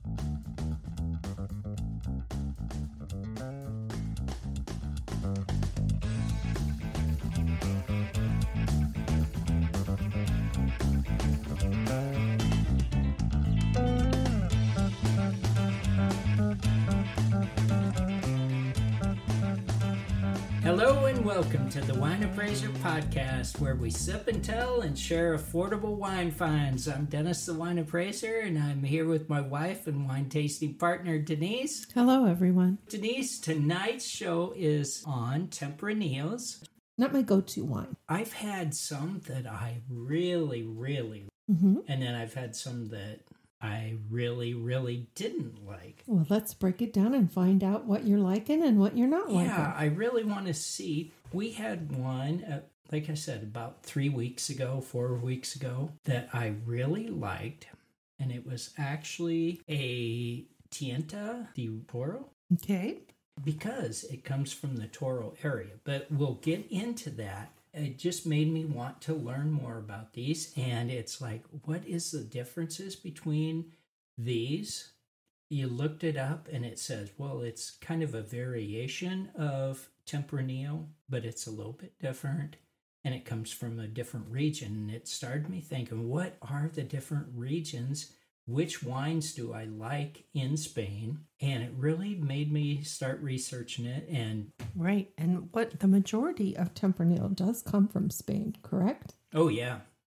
Hello and welcome to the Wine Appraiser Podcast, where we sip and tell and share affordable wine finds. I'm Dennis the Wine Appraiser, and I'm here with my wife and wine tasting partner, Denise. Hello, everyone. Denise, tonight's show is on Tempranillos. Not my go-to wine. I've had some that I really and then I've had some that I really didn't like. Well, let's break it down and find out what you're liking and what you're not liking. Yeah, I really want to see. We had one, like I said, about 4 weeks ago, that I really liked. And it was actually a Tinta de Toro. Okay. Because it comes from the Toro area. But we'll get into that. It just made me want to learn more about these. And it's like, what is the differences between these? You looked it up and it says, well, it's kind of a variation of Tempranillo, but it's a little bit different. And it comes from a different region. And it started me thinking, what are the different regions? Which wines do I like in Spain? And it really made me start researching it. And right. And what the majority of Tempranillo does come from Spain, correct? Oh, yeah.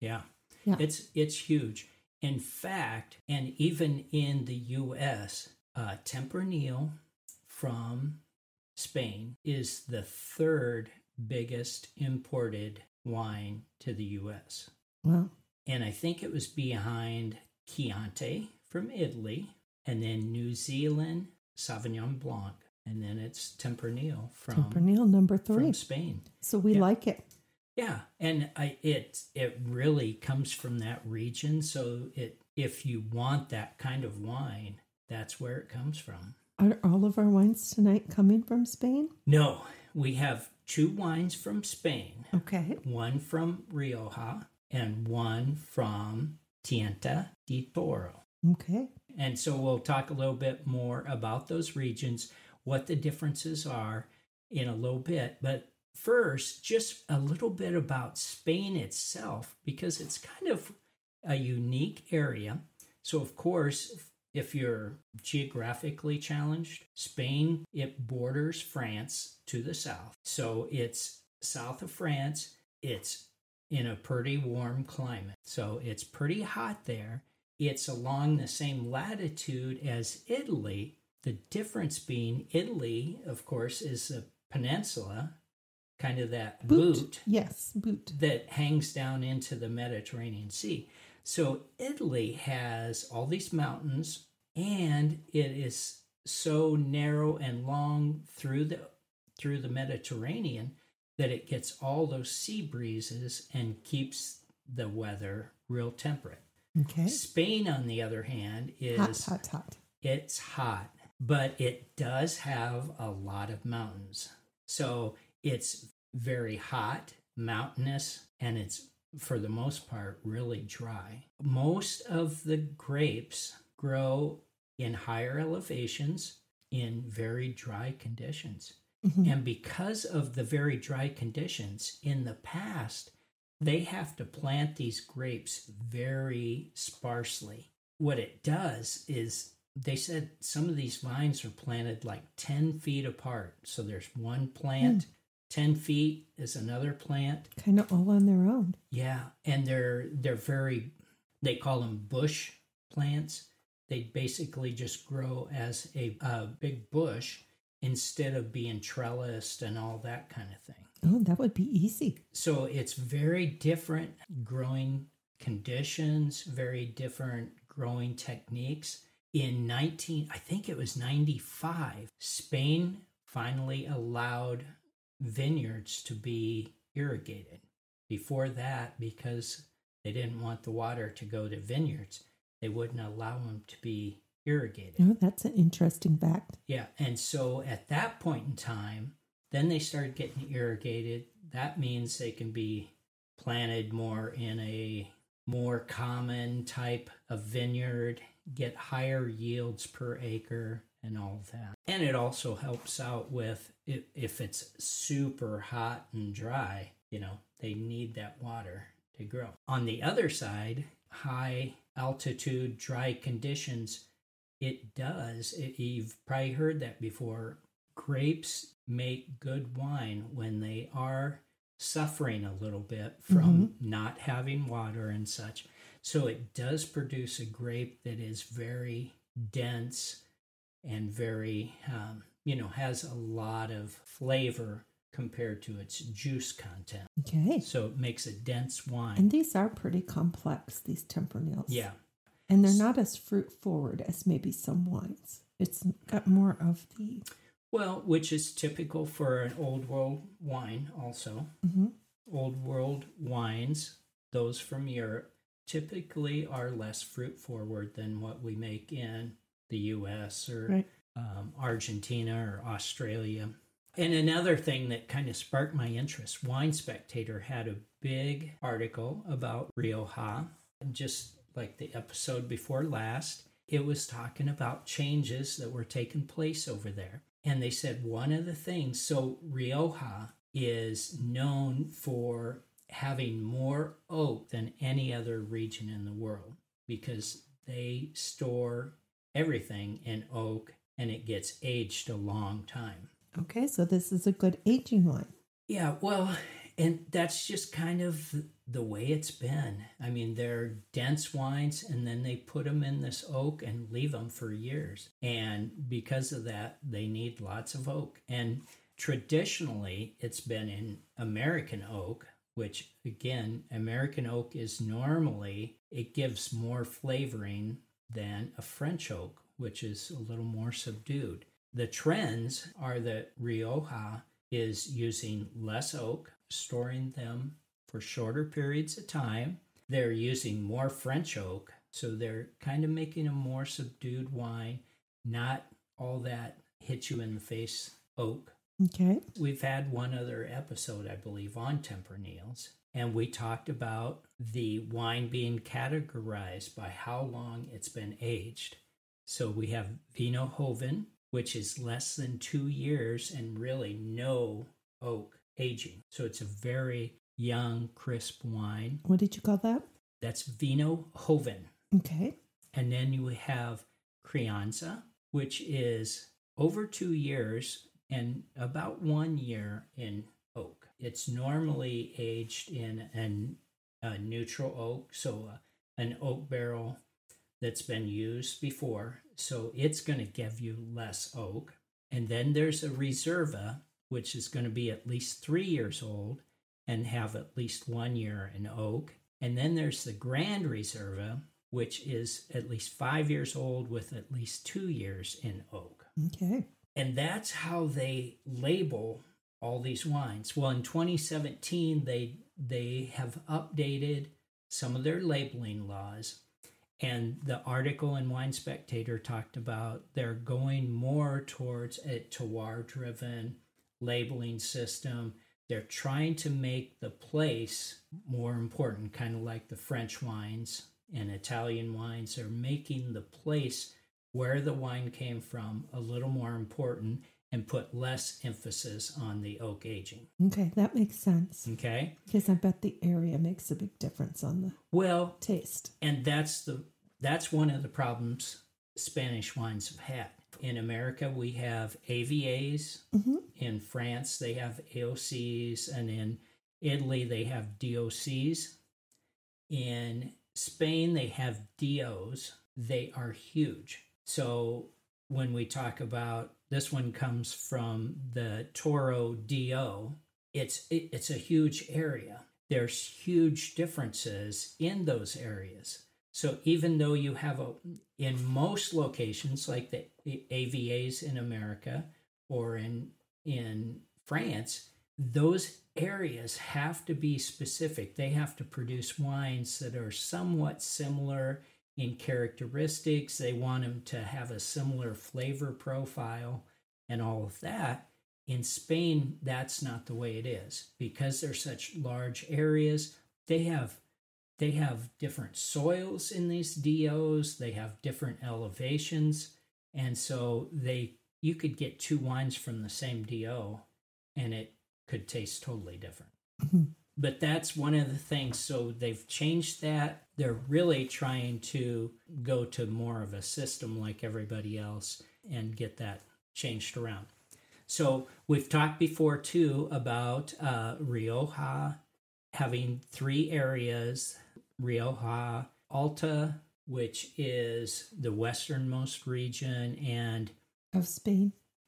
It's huge. In fact, and even in the U.S., Tempranillo from Spain is the third biggest imported wine to the U.S. Wow. And I think it was behind Chianti from Italy, and then New Zealand Sauvignon Blanc, and then it's Tempranillo number 3 from Spain. So we like it. Yeah, and it really comes from that region. So if you want that kind of wine, that's where it comes from. Are all of our wines tonight coming from Spain? No, we have 2 wines from Spain. Okay. One from Rioja and one from Tinta de Toro. Okay. And so we'll talk a little bit more about those regions, what the differences are in a little bit. But first, just a little bit about Spain itself, because it's kind of a unique area. So, of course, if you're geographically challenged, Spain, it borders France to the south. So it's south of France. It's in a pretty warm climate. So it's pretty hot there. It's along the same latitude as Italy. The difference being Italy, of course, is a peninsula, kind of that boot. Yes, boot. That hangs down into the Mediterranean Sea. So Italy has all these mountains, and it is so narrow and long through the Mediterranean that it gets all those sea breezes and keeps the weather real temperate. Okay. Spain, on the other hand, is hot. It's hot, but it does have a lot of mountains. So it's very hot, mountainous, and it's, for the most part, really dry. Most of the grapes grow in higher elevations in very dry conditions. Mm-hmm. And because of the very dry conditions, in the past, they have to plant these grapes very sparsely. What it does is, they said some of these vines are planted like 10 feet apart. So there's one plant, 10 feet is another plant. Kind of all on their own. Yeah, and they're very, they call them bush plants. They basically just grow as a big bush instead of being trellised and all that kind of thing. Oh, that would be easy. So it's very different growing conditions, very different growing techniques. In I think it was 95, Spain finally allowed vineyards to be irrigated. Before that, because they didn't want the water to go to vineyards, they wouldn't allow them to be irrigated. Oh, that's an interesting fact. Yeah, and so at that point in time, then they started getting irrigated. That means they can be planted more in a more common type of vineyard, get higher yields per acre and all of that. And it also helps out with if it's super hot and dry, they need that water to grow. On the other side, high altitude, dry conditions, you've probably heard that before. Grapes make good wine when they are suffering a little bit from not having water and such. So it does produce a grape that is very dense and very, has a lot of flavor compared to its juice content. Okay. So it makes a dense wine. And these are pretty complex, these Tempernials. Yeah. And they're not as fruit forward as maybe some wines. It's got more of the... Well, which is typical for an Old World wine also. Mm-hmm. Old World wines, those from Europe, typically are less fruit forward than what we make in the U.S. or Argentina or Australia. And another thing that kind of sparked my interest, Wine Spectator had a big article about Rioja, just like the episode before last. It was talking about changes that were taking place over there. And they said one of the things, so Rioja is known for having more oak than any other region in the world because they store everything in oak and it gets aged a long time. Okay, so this is a good aging wine. Yeah, well, and that's just kind of the way it's been. I mean, they're dense wines and then they put them in this oak and leave them for years. And because of that, they need lots of oak. And traditionally, it's been in American oak, which again, American oak is normally, it gives more flavoring than a French oak, which is a little more subdued. The trends are that Rioja is using less oak, storing them for shorter periods of time. They're using more French oak, so they're kind of making a more subdued wine, not all that hit you in the face oak. Okay. We've had one other episode, I believe, on Tempernials, and we talked about the wine being categorized by how long it's been aged. So we have Vino Joven, which is less than 2 years and really no oak aging. So it's a very young, crisp wine. What did you call that? That's Vino Joven. Okay. And then you have Crianza, which is over 2 years and about 1 year in oak. It's normally aged in a neutral oak, so an oak barrel that's been used before. So it's going to give you less oak. And then there's a Reserva, which is going to be at least 3 years old and have at least 1 year in oak. And then there's the Grand Reserva, which is at least 5 years old with at least 2 years in oak. Okay. And that's how they label all these wines. Well, in 2017, they have updated some of their labeling laws. And the article in Wine Spectator talked about they're going more towards a terroir-driven labeling system. They're trying to make the place more important, kind of like the French wines and Italian wines. They're making the place where the wine came from a little more important and put less emphasis on the oak aging. Okay, that makes sense. Okay? Because I bet the area makes a big difference on the taste. And that's one of the problems Spanish wines have had. In America, we have AVAs. Mm-hmm. In France, they have AOCs. And in Italy, they have DOCs. In Spain, they have DOs. They are huge. So when we talk about, this one comes from the Toro DO, it's a huge area. There's huge differences in those areas. So even though you have in most locations, like the AVAs in America or in France, those areas have to be specific. They have to produce wines that are somewhat similar in characteristics. They want them to have a similar flavor profile and all of that. In Spain, that's not the way it is. Because they're such large areas, they have they have different soils in these DOs. They have different elevations. And so you could get two wines from the same DO and it could taste totally different. Mhm. But that's one of the things. So they've changed that. They're really trying to go to more of a system like everybody else and get that changed around. So we've talked before too about Rioja having three areas: Rioja Alta, which is the westernmost region, and Of Spain,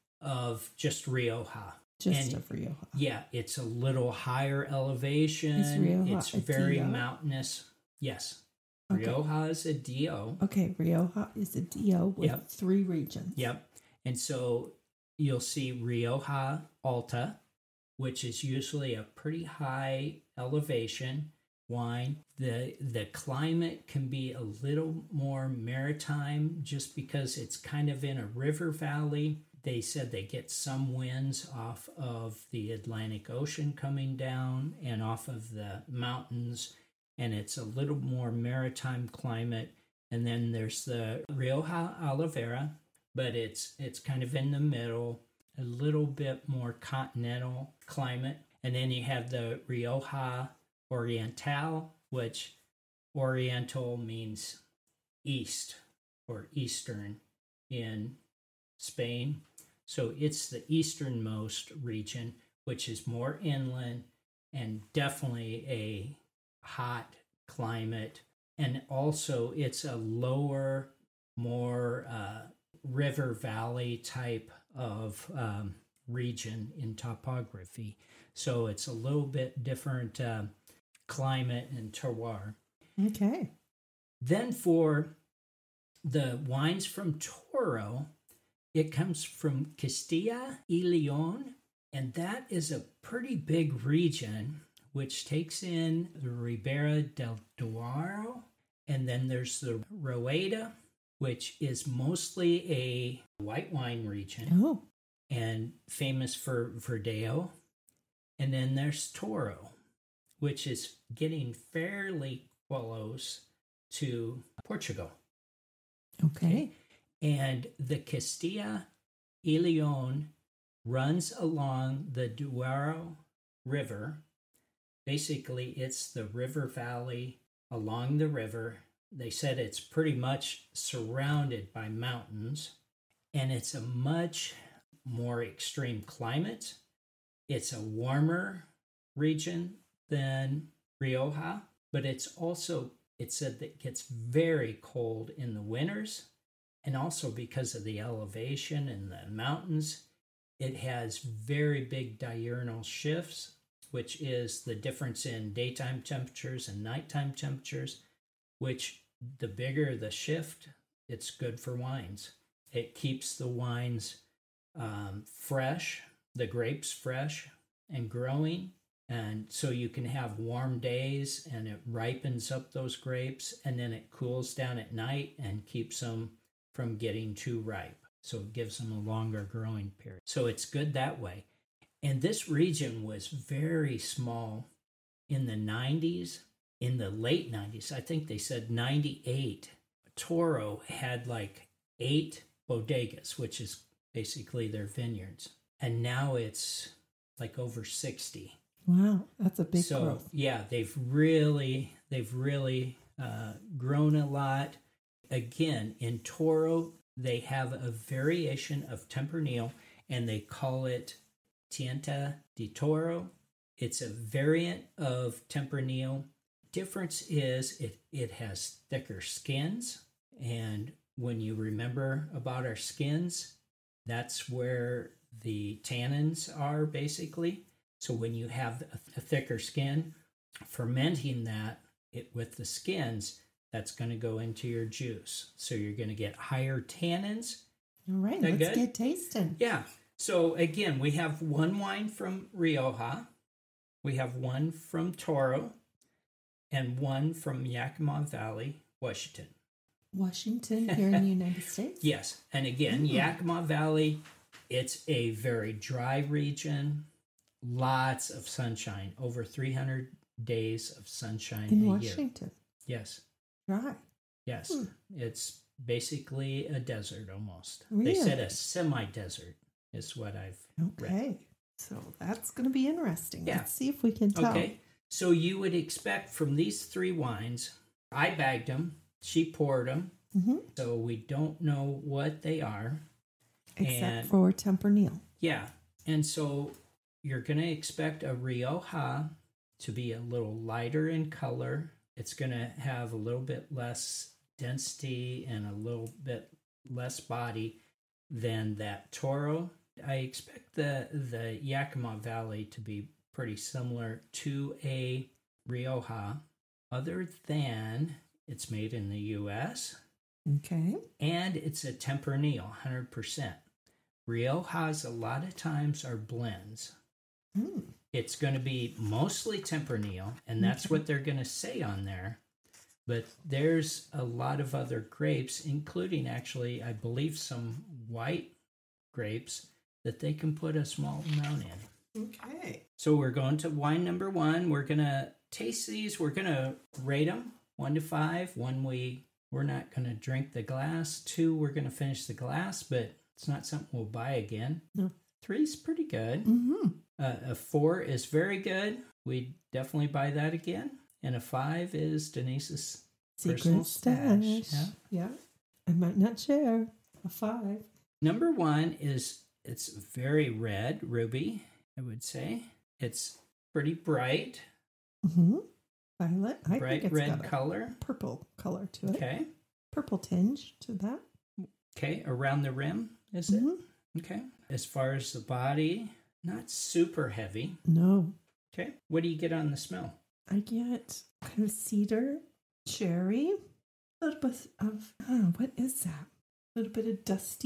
of just Rioja. just And- of Rioja. Yeah, it's a little higher elevation. Is Rioja It's a very DO? mountainous. Yes. Okay. Rioja is a DO. Okay, Rioja is a DO with Yep. 3 regions. Yep. And so you'll see Rioja Alta, which is usually a pretty high elevation wine. The climate can be a little more maritime just because it's kind of in a river valley. They said they get some winds off of the Atlantic Ocean coming down and off of the mountains, and it's a little more maritime climate. And then there's the Rioja Oliveira, but it's kind of in the middle, a little bit more continental climate. And then you have the Rioja Oriental, which Oriental means east or eastern in Spain. So it's the easternmost region, which is more inland and definitely a hot climate. And also it's a lower, more river valley type of region in topography. So it's a little bit different climate and terroir. Okay. Then for the wines from Toro, it comes from Castilla y León, and that is a pretty big region which takes in the Ribera del Duero, and then there's the Rueda, which is mostly a white wine region Oh, and famous for Verdeo. And then there's Toro, which is getting fairly close to Portugal. okay. And the Castilla y León runs along the Duero River. Basically, it's the river valley along the river. They said it's pretty much surrounded by mountains, and it's a much more extreme climate. It's a warmer region than Rioja, but it's also, it said that it gets very cold in the winters. And also because of the elevation and the mountains, it has very big diurnal shifts, which is the difference in daytime temperatures and nighttime temperatures, which the bigger the shift, it's good for wines. It keeps the wines fresh, the grapes fresh and growing. And so you can have warm days and it ripens up those grapes, and then it cools down at night and keeps them from getting too ripe. So it gives them a longer growing period. So it's good that way. And this region was very small in the 90s, in the late 90s. I think they said 98. Toro had like 8 bodegas, which is basically their vineyards. And now it's like over 60. Wow, that's a big So growth. yeah, they've really grown a lot. Again, in Toro, they have a variation of Tempranillo, and they call it Tinta de Toro. It's a variant of Tempranillo. Difference is it has thicker skins, and when you remember about our skins, that's where the tannins are basically. So when you have a thicker skin, fermenting that with the skins, that's going to go into your juice. So you're going to get higher tannins. All right, that let's good? get tasting. Yeah. So again, we have one wine from Rioja, we have one from Toro, and one from Yakima Valley, Washington. Washington here in the United States? Yes. And again, Yakima Valley, it's a very dry region, lots of sunshine, over 300 days of sunshine In a year. Washington. Yes. Dry. Yes. It's basically a desert almost. Really? They said a semi-desert is what I've read. Okay. So that's going to be interesting. Yeah. Let's see if we can tell. Okay. So you would expect from these 3 wines, I bagged them, she poured them, Mm-hmm. so we don't know what they are. Except And- for Tempranillo. Yeah. And so you're going to expect a Rioja to be a little lighter in color. It's going to have a little bit less density and a little bit less body than that Toro. I expect the Yakima Valley to be pretty similar to a Rioja, other than it's made in the U.S. Okay. and it's a Tempranillo, 100%. Riojas a lot of times are blends. Mm. It's going to be mostly Tempranillo, and that's Okay. what they're going to say on there. But there's a lot of other grapes, including actually, I believe, some white grapes that they can put a small amount in. Okay. So we're going to wine number 1. We're going to taste these. We're going to rate them 1 to 5. 1, we're not going to drink the glass. 2, we're going to finish the glass, but it's not something we'll buy again. No. 3's pretty good. Mm-hmm. A 4 is very good. We definitely buy that again. And a 5 is Denise's personal Secret stash. stash. Yeah. I might not share. A 5. Number 1 is, it's very red, ruby, I would say. It's pretty bright, Mm-hmm. Violet. I bright think it's red got a color. purple color to it. Okay. Purple tinge to that. Okay. Around the rim, is it? Mhm. Okay. As far as the body, not super heavy. No. Okay. What do you get on the smell? I get kind of cedar, cherry, a little bit of, what is that? A little bit of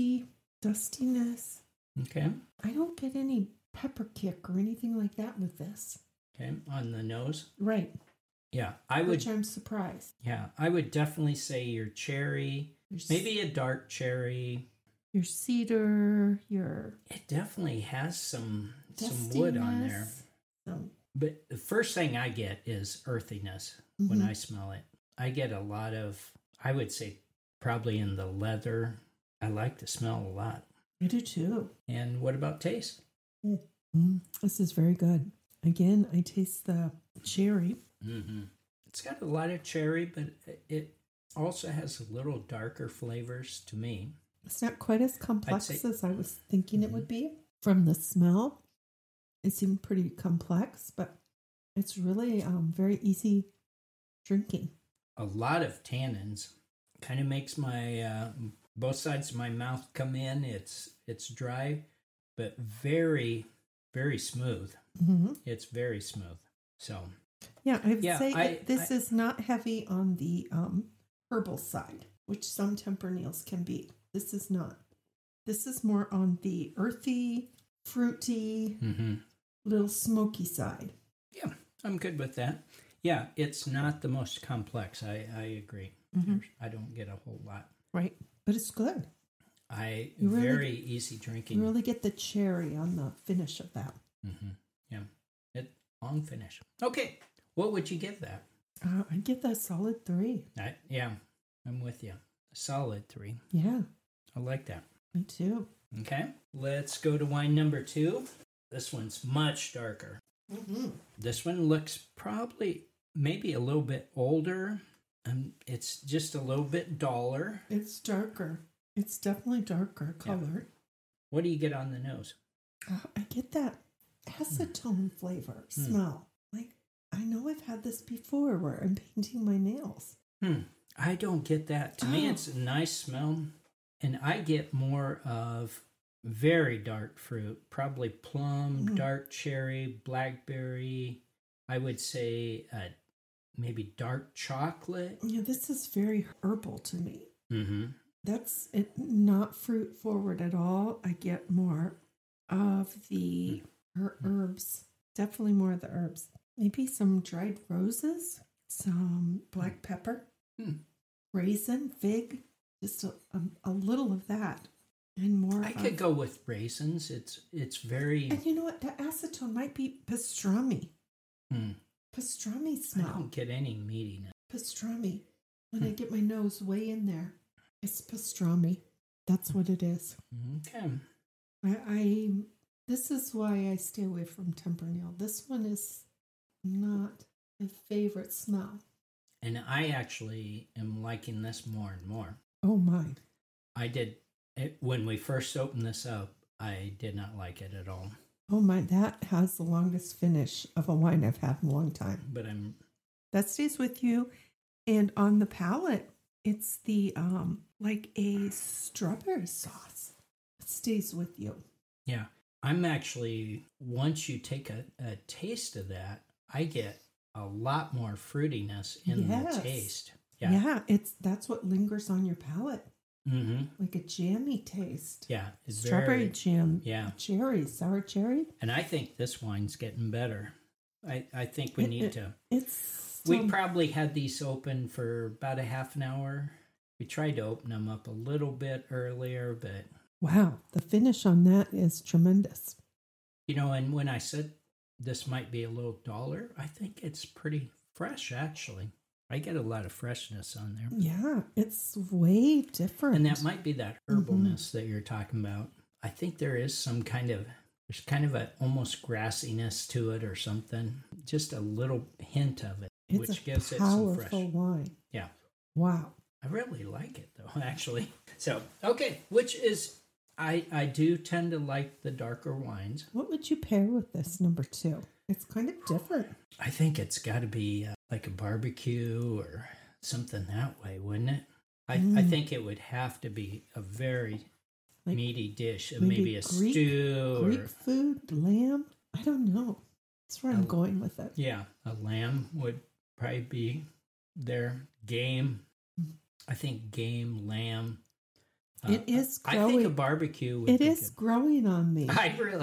dustiness. Okay. I don't get any pepper kick or anything like that with this. Okay. On the nose. Right. Yeah. I would, Which I'm surprised. yeah, I would definitely say your cherry, maybe a dark cherry. Your cedar, your It definitely has some wood on there. dustiness, some- But the first thing I get is earthiness when I smell it. I get a lot of, I would say, probably in the leather. I like the smell a lot. I do too. And what about taste? This is very good. Again, I taste the cherry. Mm-hmm. It's got a lot of cherry, but it also has a little darker flavors to me. It's not quite as complex say- as I was thinking it would be. From the smell, it seemed pretty complex, but it's really very easy drinking. A lot of tannins. Kind of makes my both sides of my mouth come in. It's dry, but very, very smooth. Mm-hmm. It's very smooth. So Yeah, I would Yeah, say this is not heavy on the herbal side, which some Tempranillos can be. This is not. This is more on the earthy, fruity, little smoky side. yeah, I'm good with that. Yeah, it's not the most complex. I agree. I don't get a whole lot. Right. But it's good. You really- very easy drinking. You really get the cherry on the finish of that. Yeah, long finish. Okay, what would you give that? I'd give that a solid 3. Yeah, I'm with you. A solid 3. Yeah, I like that. me too. Okay, let's go to wine number 2. This one's much darker. This one looks probably maybe a little bit older. It's just a little bit duller. It's darker. It's definitely darker color. What do you get on the nose? I get that acetone flavor smell. Like, I know I've had this before where I'm painting my nails. I don't get that. To me, Oh. it's a nice smell. And I get more of very dark fruit, probably plum, dark cherry, blackberry. I would say maybe dark chocolate. Yeah, this is very herbal to me. Mm-hmm. That's it, not fruit forward at all. I get more of the herbs. Definitely more of the herbs. Maybe some dried roses, some black pepper, raisin, fig, just a little of that, and more. I could go with raisins. It's very. And you know what? The acetone might be pastrami. pastrami I smell. don't get any meatiness. Pastrami. When I get my nose way in there, it's pastrami. That's what it is. Okay. I this is why I stay away from Tempranillo. This one is not my favorite smell. And I actually am liking this more and more. Oh my. When we first opened this up, I did not like it at all. Oh my, that has the longest finish of a wine I've had in a long time. But That stays with you. And on the palate, it's the like a strawberry sauce. It stays with you. yeah, I'm actually, once you take a taste of that, I get a lot more fruitiness in Yes. the taste. Yeah, that's what lingers on your palate. Mm-hmm. Like a jammy taste. Yeah. It's Strawberry jam. Yeah. Cherries, sour cherry. And I think this wine's getting better. I think we need to. We We probably had these open for about a half an hour. We tried to open them up a little bit earlier, but wow, the finish on that is tremendous. and when I said this might be a little duller, I think it's pretty fresh, actually. I get a lot of freshness on there. Yeah, it's way different. And that might be that herbalness that you're talking about. I think there's kind of a almost grassiness to it or something. Just a little hint of it, it's which a gives it some fresh. powerful wine. Yeah. Wow. I really like it though, actually. So, okay, which is, I do tend to like the darker wines. What would you pair with this number 2? It's kind of different. I think it's got to be like a barbecue or something that way, wouldn't it? I think it would have to be a very Like meaty dish, maybe maybe a Greek- stew Greek or food, lamb. I don't know. That's where I'm going with it. yeah, a lamb would probably be there. Game, I think game, lamb. It is I think a growing. barbecue would It be is good. growing on me.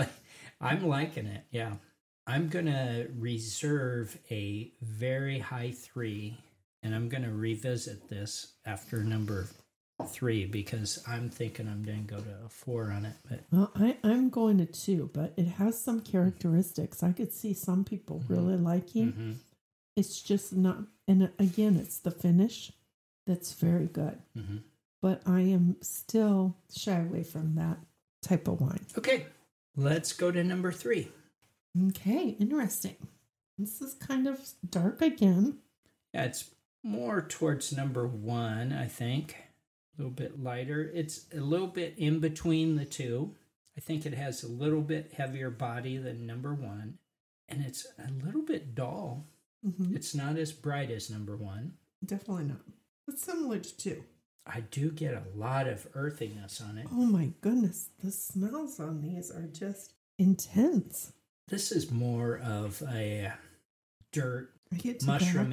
I'm liking it. Yeah. I'm going to reserve a very high 3, and I'm going to revisit this after number 3 because I'm thinking I'm going to go to a 4 on it. But Well, I'm going to 2, but it has some characteristics I could see some people really liking. mhm, It's just not, and again, it's the finish that's very good. mhm. But I am still shy away from that type of wine. Okay, let's go to number 3. Okay, interesting. This is kind of dark again. Yeah, it's more towards number 1, I think. A little bit lighter. It's a little bit in between the two. I think it has a little bit heavier body than number 1, and it's a little bit dull. Mm-hmm. It's not as bright as number 1. Definitely not. It's similar to 2. I do get a lot of earthiness on it. Oh my goodness, the smells on these are just intense. This is more of a dirt. I get Mushroomy.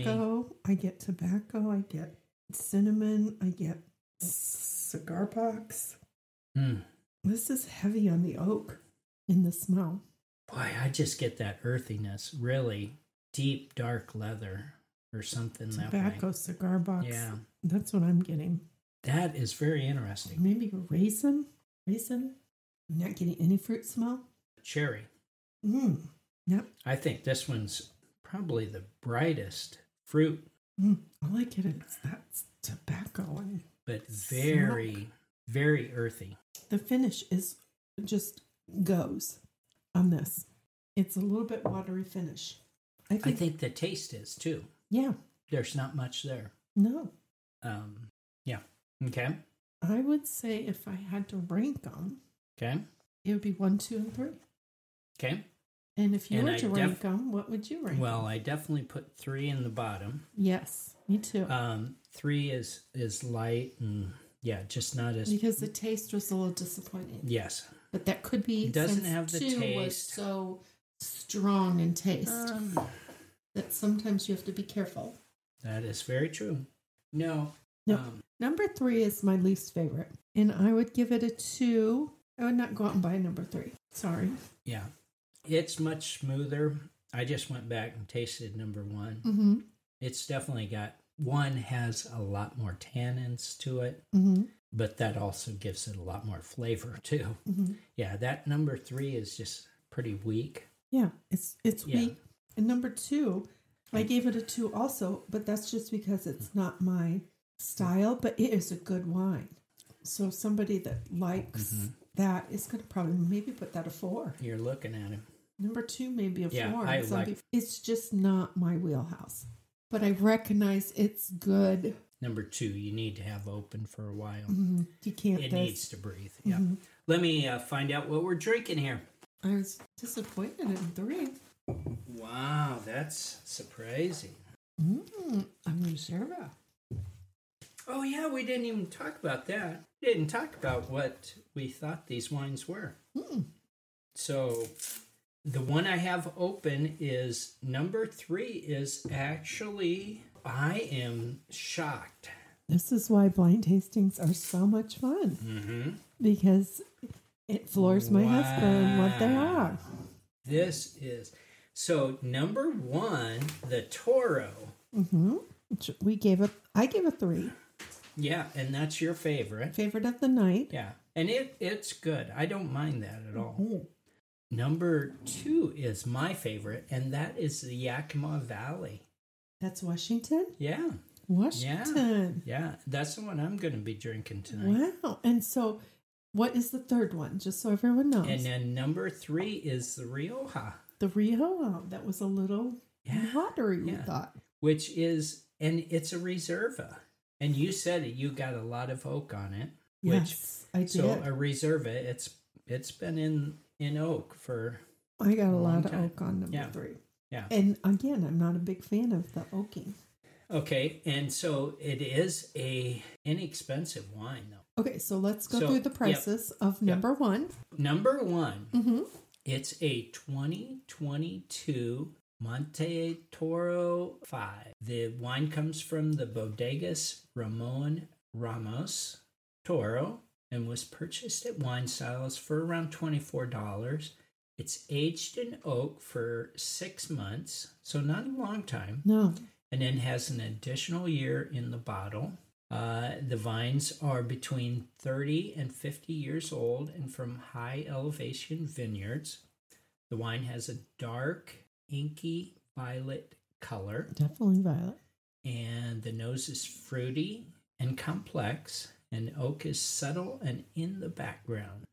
tobacco, I get cinnamon, I get cigar box. Mm. This is heavy on the oak in the smell. Boy, I just get that earthiness. Really deep, dark leather or something Tobacco, that cigar box. way. Yeah, That's what I'm getting. that is very interesting. Maybe a raisin. I'm not getting any fruit smell. Cherry. Yep. I think this one's probably the brightest fruit, I like it. It's that tobacco and but very, very earthy. the finish is just goes on this. It's a little bit watery finish. I think the taste is too. Yeah. There's not much there. No. Yeah. Okay. I would say if I had to rank them, Okay. it would be 1, 2, and 3. Okay. And if you And were I to rank them, what would you rank? Well, I definitely put 3 in the bottom. Yes, me too. 3 is light and just not as Because the taste was a little disappointing. yes. But that could be It doesn't since have the 2 was taste. so strong in taste that sometimes you have to be careful. That is very true. No. No. Number 3 is my least favorite, and I would give it a 2. I would not go out and buy number 3. Sorry. Yeah. It's much smoother. I just went back and tasted number 1. Mm-hmm. It's definitely got 1 has a lot more tannins to it, Mm-hmm. but that also gives it a lot more flavor too. Mm-hmm. Yeah, that number 3 is just pretty weak. Yeah, it's Yeah. weak. And number 2, I gave it a 2 also, but that's just because it's not my style, but it is a good wine. So somebody that likes that is going to probably maybe put that a 4. You're looking at him. Number 2, maybe a 4. Yeah, It's just not my wheelhouse. But I recognize it's good. Number 2, you need to have open for a while. You can't. It needs to breathe. Yeah. Let me find out what we're drinking here. I was disappointed in 3. Wow, that's surprising. I'm Reserva. Oh, yeah, we didn't even talk about that. We didn't talk about what we thought these wines were. So the one I have open is number 3 is actually, I am shocked. This is why blind tastings are so much fun. Because it floors my husband what they are. This is, so number 1, the Toro. I gave a 3. Yeah, and that's your favorite. Favorite of the night. Yeah, and it's good. I don't mind that at all. Number 2 is my favorite, and that is the Yakima Valley. That's Washington? Yeah. Washington. Yeah, that's the one I'm going to be drinking tonight. Wow. And so, what is the third one? Just so everyone knows. And then number 3 is the Rioja. The Rioja. That was a little watery, we thought. Which is, and it's a Reserva. And you said it, you got a lot of oak on it. Yes, I did. So a Reserva, it's been in oak for I got a lot of oak on number 3. Yeah. And again, I'm not a big fan of the oaking. Okay, and so it is a inexpensive wine, though. Okay, so let's go through the prices of number 1. Number 1, it's a 2022 Monte Toro 5. The wine comes from the Bodegas Ramon Ramos Toro and was purchased at Wine Styles for around $24. It's aged in oak for 6 months, so not a long time. No. And then has an additional year in the bottle. The vines are between 30 and 50 years old and from high elevation vineyards. The wine has a dark, inky violet color. Definitely violet. And the nose is fruity and complex, and oak is subtle and in the background.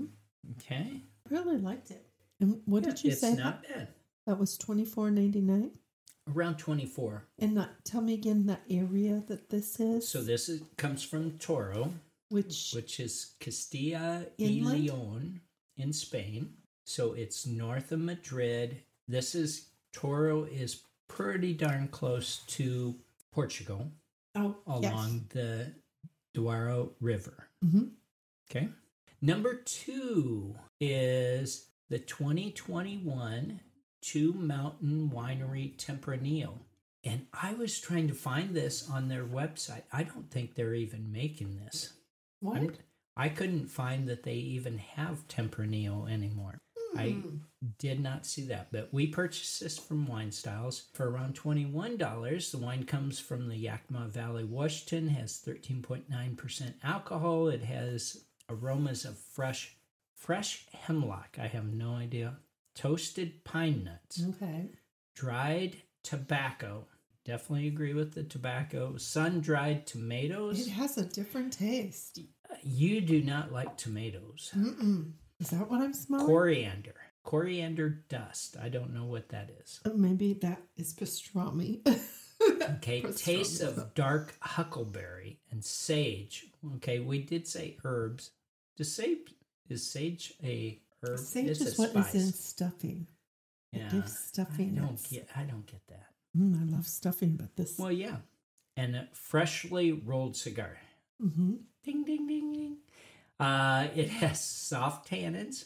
Okay. I really liked it. And what did you say? It's not bad. That was $24.99? Around 24. And tell me again the area that this is. So this comes from Toro, which is Castilla y León in Spain. So it's north of Madrid. Toro is pretty darn close to Portugal. Along the Douro River. Okay. Number 2 is the 2021 Two Mountain Winery Tempranillo. And I was trying to find this on their website. I don't think they're even making this. What? I couldn't find that they even have Tempranillo anymore. I did not see that. But we purchased this from Wine Styles for around $21. The wine comes from the Yakima Valley, Washington, has 13.9% alcohol. It has aromas of fresh hemlock. I have no idea. Toasted pine nuts. Okay. Dried tobacco. Definitely agree with the tobacco. Sun-dried tomatoes. It has a different taste. You do not like tomatoes. Is that what I'm smelling? Coriander dust. I don't know what that is. Maybe that is pastrami. Okay, taste of dark huckleberry and sage. Okay, we did say herbs. Is sage a herb? Sage is what is in stuffing. Yeah, it gives stuffing. I don't get that. I love stuffing, but this. Well, yeah, and a freshly rolled cigar. Ding ding ding ding. It has soft tannins,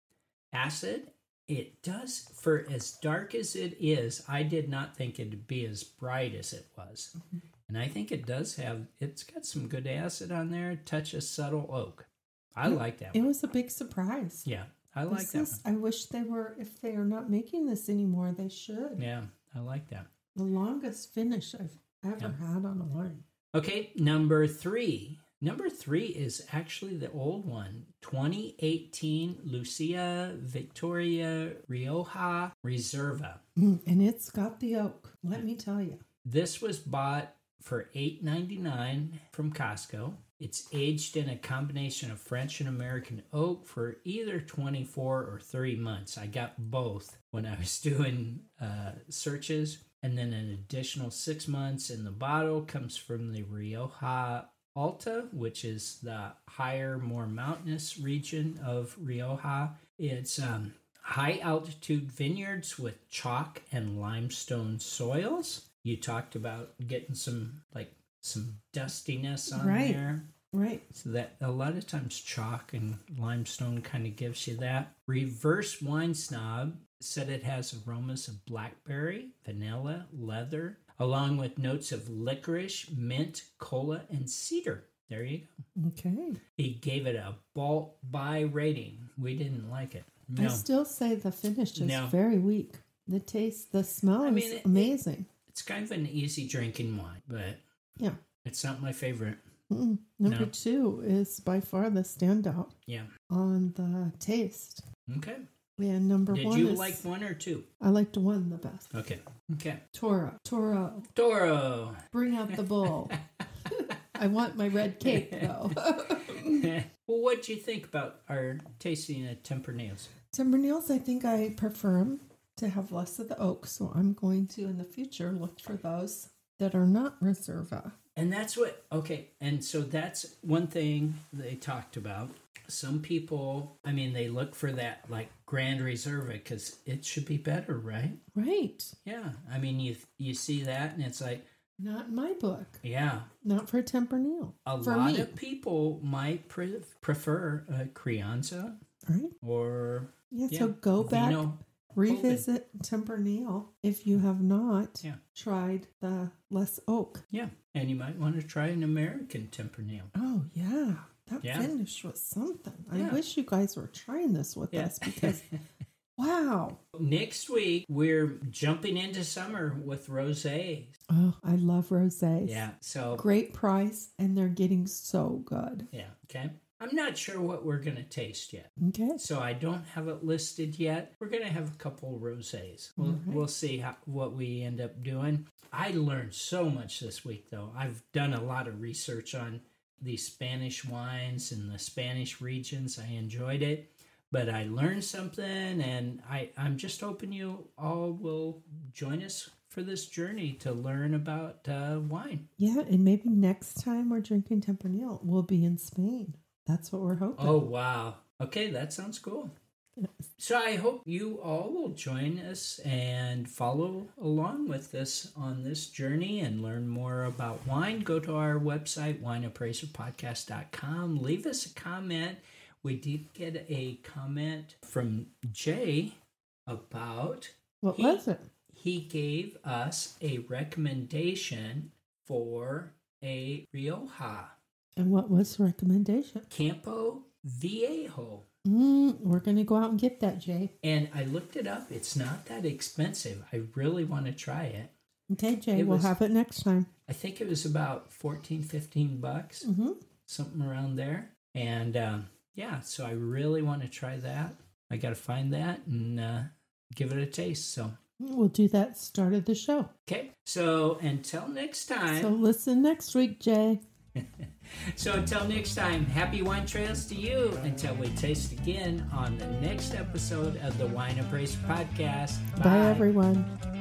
acid. It does, for as dark as it is, I did not think it'd be as bright as it was. And I think it's got some good acid on there, a touch of subtle oak. I like that one. It was a big surprise. Yeah, I like that one. I wish if they are not making this anymore, they should. Yeah, I like that. The longest finish I've ever had on a wine. Okay, number 3. Number 3 is actually the old one, 2018 Lucia Victoria Rioja Reserva. And it's got the oak, let me tell you. This was bought for $8.99 from Costco. It's aged in a combination of French and American oak for either 24 or 30 months. I got both when I was doing searches. And then an additional 6 months in the bottle comes from the Rioja Alta, which is the higher, more mountainous region of Rioja. It's high altitude vineyards with chalk and limestone soils. You talked about getting some dustiness on there. Right. So that a lot of times chalk and limestone kind of gives you that. Reverse Wine Snob said it has aromas of blackberry, vanilla, leather, along with notes of licorice, mint, cola, and cedar. There you go. Okay. He gave it a bulk buy rating. We didn't like it. No. I still say the finish is very weak. The taste, the smell is amazing. It's kind of an easy drinking wine, but yeah, it's not my favorite. Number 2 is by far the standout. Yeah. On the taste. Okay. And number 1 Did you like 1 or 2? I liked 1 the best. Okay. Toro. Bring out the bull. I want my red cake, though. Well, what do you think about our tasting at Tempranillos? Tempranillos, I think I prefer them to have less of the oak, so I'm going to, in the future, look for those that are not Reserva. And that's and so that's one thing they talked about. Some people, they look for that like Grand Reserva because it should be better, right? Right. Yeah. You see that and it's like... Not in my book. Yeah. Not for Tempranillo. A lot of people might prefer a Crianza. Right. Or... So go back, revisit Tempranillo if you have not tried the less oak. Yeah. And you might want to try an American Tempranillo. Oh, yeah. That finish was something. I wish you guys were trying this with us because, wow. Next week, we're jumping into summer with rosés. Oh, I love rosés. Yeah. So great price, and they're getting so good. Yeah. Okay. I'm not sure what we're going to taste yet. Okay. So I don't have it listed yet. We're going to have a couple of rosés. We'll see what we end up doing. I learned so much this week, though. I've done a lot of research on these Spanish wines and the Spanish regions. I enjoyed it, but I learned something, and I'm just hoping you all will join us for this journey to learn about wine. Yeah, and maybe next time we're drinking Tempranillo, we'll be in Spain. That's what we're hoping. Oh, wow. Okay, that sounds cool. So I hope you all will join us and follow along with us on this journey and learn more about wine. Go to our website, wineappraiserpodcast.com. Leave us a comment. We did get a comment from Jay about... What was it? He gave us a recommendation for a Rioja. And what was the recommendation? Campo Viejo. We're going to go out and get that, Jay. And I looked it up. It's not that expensive. I really want to try it. Okay, Jay, we'll have it next time. I think it was about $14-15, something around there. And so I really want to try that. I got to find that and give it a taste. So we'll do that start of the show. Okay, so until next time. So listen next week, Jay. So until next time, happy wine trails to you until we taste again on the next episode of the Wine Appraiser Podcast. Bye everyone.